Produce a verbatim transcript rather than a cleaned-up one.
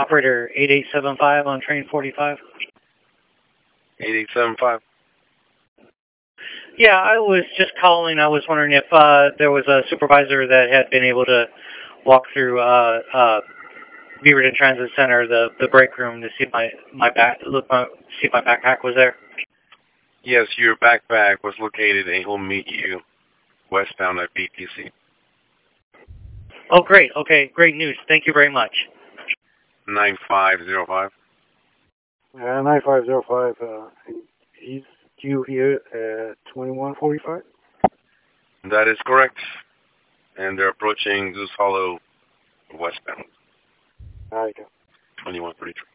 Operator eight eight seven five on train forty-five. eight eight seven five. Yeah, I was just calling. I was wondering if uh, there was a supervisor that had been able to walk through uh, uh, Beaverton Transit Center, the the break room, to see if my my back look my, see if my backpack was there. Yes, your backpack was located and he'll meet you westbound at B T C. Oh, great. Okay, great news. Thank you very much. nine five zero five. Uh, nine five zero five, uh, he's due here at twenty-one forty-five? That is correct. And they're approaching Goose Hollow westbound. All right, go. twenty-one thirty-three.